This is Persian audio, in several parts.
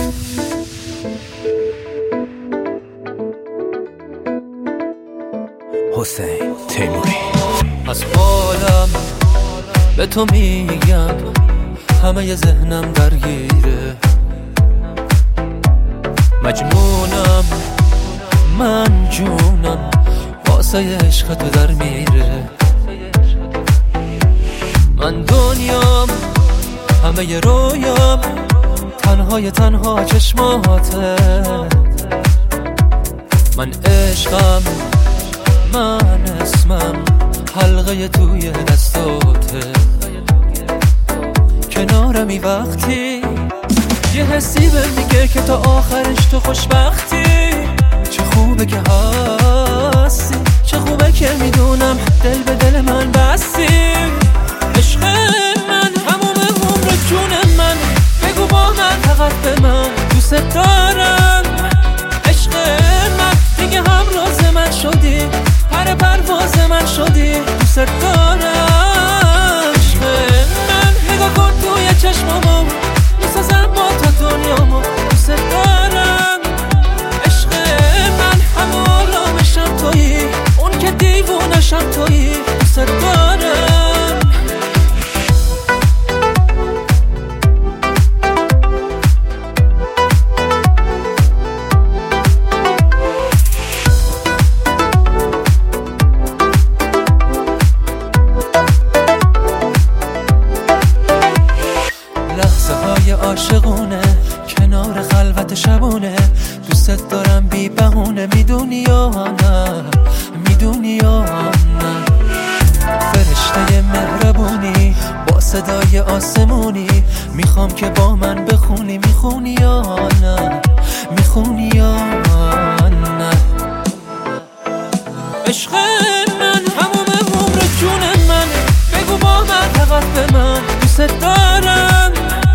حسین تیموری. از حالم به تو میگم همه ی ذهنم درگیره، مجنونم من جونم واسه عشق تو در میره. من دنیام همه ی رویام تنها چشماته. من عشقم من اسمم حلقه توی دستاته. کنارمی وقتی یه حسی به میگه که تا آخرش تو خوشبختی. چه خوبه که هستی، چه خوبه که میدونم دل به دل من بستی. عشق من هموم عمر جون من، بگو با من فقط به من دوست دارم. عشق من دیگه همراز من شدی، پر پرواز من شدی، دوست دارم. عشق من نگاه کن توی چشمامو، میسازم با تو دنیامو، دوست دارم. عشق من همه آرامشم تویی، اون که دیوونشم تویی، دوست دارم. عاشقونه کنار خلوت شبونه، دوست دارم بی بهونه، میدونی یا نه، میدونی یا نه. فرشته مهربونی با صدای آسمونی، میخوام که با من بخونی، میخونی یا نه، میخونی یا نه. عشق من هموم عمر جون من، بگو با من فقط به من دوست دارم.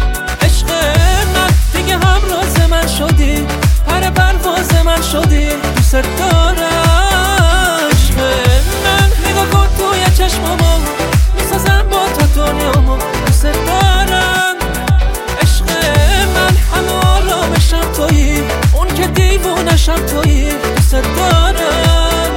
شدی پر پرواز من شدی، دوست دارم. عشق من نگاه کن توی چشمامو، میسازم با تو دنیامو، دوست دارم. عشق من همه آرامشم تویی، اون که دیوونشم تویی، دوست دارم.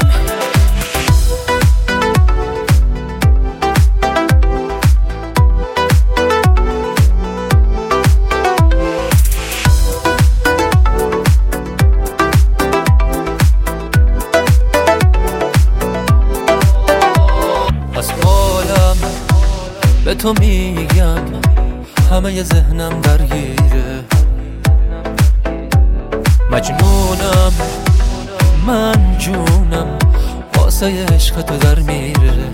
به تو میگم همه ی ذهنم درگیره، مجنونم من جونم واسه عشق تو در میره.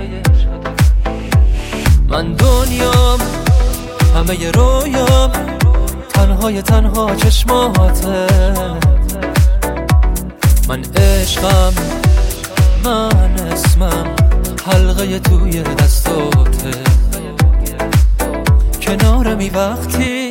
من دنیام همه ی رویام تنها چشماته. من عشقم من اسمم حلقه توی دستاته. کنارمی وقتی